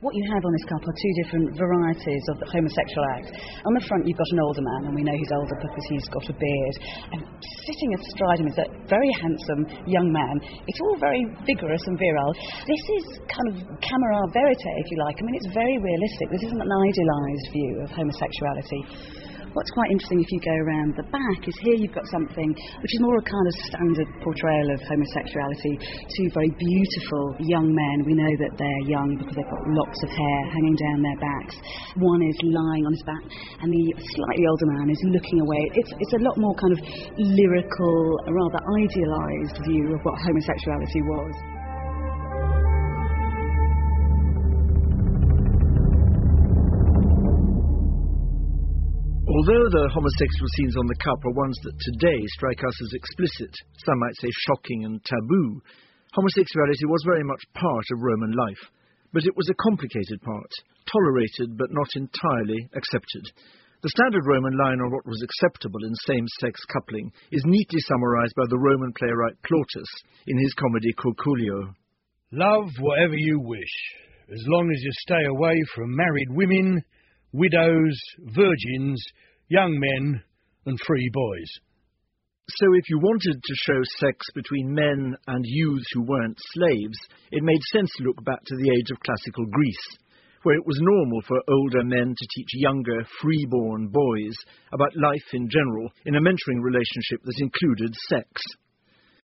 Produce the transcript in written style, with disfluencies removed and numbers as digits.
What you have on this cup are two different varieties of the homosexual act. On the front you've got an older man, and we know he's older because he's got a beard. And sitting astride him is a very handsome young man. It's all very vigorous and virile. This is kind of camera verite, if you like. I mean, it's very realistic. This isn't an idealised view of homosexuality. What's quite interesting if you go around the back is here you've got something which is more a kind of standard portrayal of homosexuality. Two very beautiful young men. We know that they're young because they've got locks of hair hanging down their backs. One is lying on his back and the slightly older man is looking away. It's a lot more kind of lyrical, rather idealised view of what homosexuality was. Although the homosexual scenes on the cup are ones that today strike us as explicit, some might say shocking and taboo, homosexuality was very much part of Roman life. But it was a complicated part, tolerated but not entirely accepted. The standard Roman line on what was acceptable in same-sex coupling is neatly summarised by the Roman playwright Plautus in his comedy Curculio. Love whatever you wish, as long as you stay away from married women, widows, virgins, young men and free boys. So if you wanted to show sex between men and youths who weren't slaves, it made sense to look back to the age of classical Greece, where it was normal for older men to teach younger, freeborn boys about life in general in a mentoring relationship that included sex.